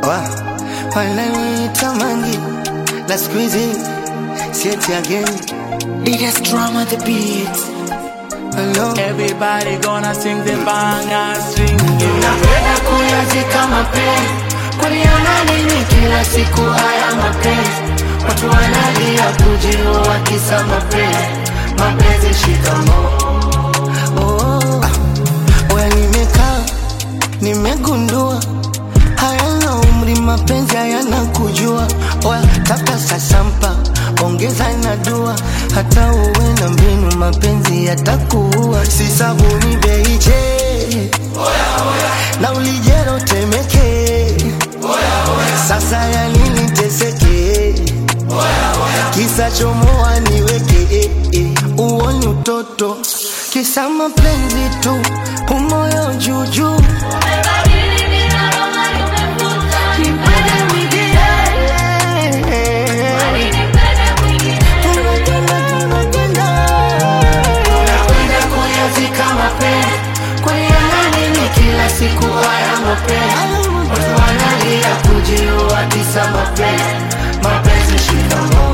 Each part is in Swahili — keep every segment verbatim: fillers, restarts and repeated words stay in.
Wa, wananiita mangi, la squeezy, say it again. Biggest drama the beat. Hello. Everybody gonna sing the banger string. Napenda kuyazika mapenzi, kuliona nini kila siku haya mapenzi. Watu wanalia kujiua kisa mapenzi, mapenzi shikamo. Oh, ah, oya nimekaa, nimegundua hayana umri mapenzi hayana kujua. Oya tafuta sasampa, ongeza na dua, hata uwe na mbinu mapenzi yatakuua. Si sabuni beiche, oya oya, na ulijero temeke, oya oya, sasa ya nini teseke, oya oya, kisa chomoa niweke eh, eh, uoni utoto, kisa mapenzi tu, umoyo juju. Siku haya mapenzi, watu wanalia kujiua kisa mapenzi, mapenzi shikamo.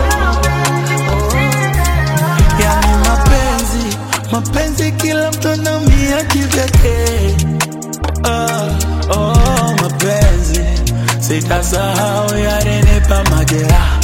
Yani mapenzi, mapenzi kila mtu anamia kipekee. Oh, oh, mapenzi sitasahau yalinipa majeraha.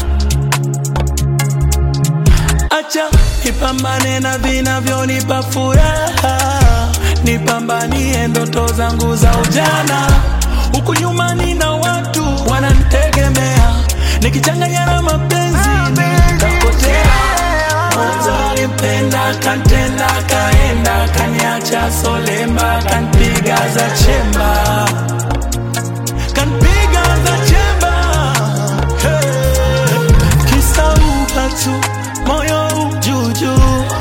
Acha nipambane na vinavyonipa furaha, nipambanie ndoto zangu za ujana. Huku nyuma nina watu wananitegemea, nikichanganya na mapenzi nitapotea. Mwanzo nilipenda kantenda kaenda, kaniacha solemba, kanpiga za chemba, kanpiga za chemba. Hey, kisa upatu moyo ujuju,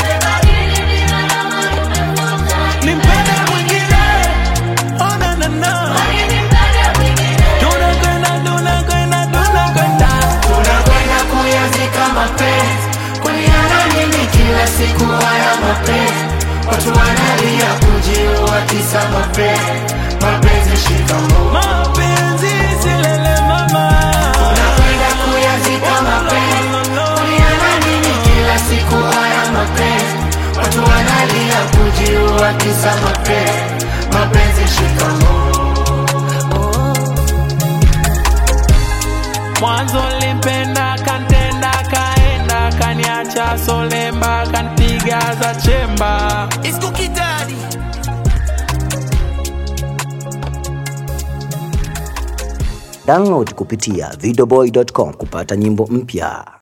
nimpende mwingine, oh na na na. Tunakwenda, tunakwenda, tunakwenda, tunakwenda kuyazika mapenzi, kuliana nini kila siku haya mapenzi. Watu wanalia kujiua kisa mapenzi, mapenzi shikamo. mapenzi silele mama. Tunakwenda kuyazika mapenzi, kuliana nini kila siku haya mapenzi. Watu wanalia kujiua kisa mapenzi, mapenzi shikamo. Mwanzo nilipenda kantenda kaenda, kaniacha solemba, kanpiga za chemba. Download kupitia videoboy dot com kupata nyimbo mpya.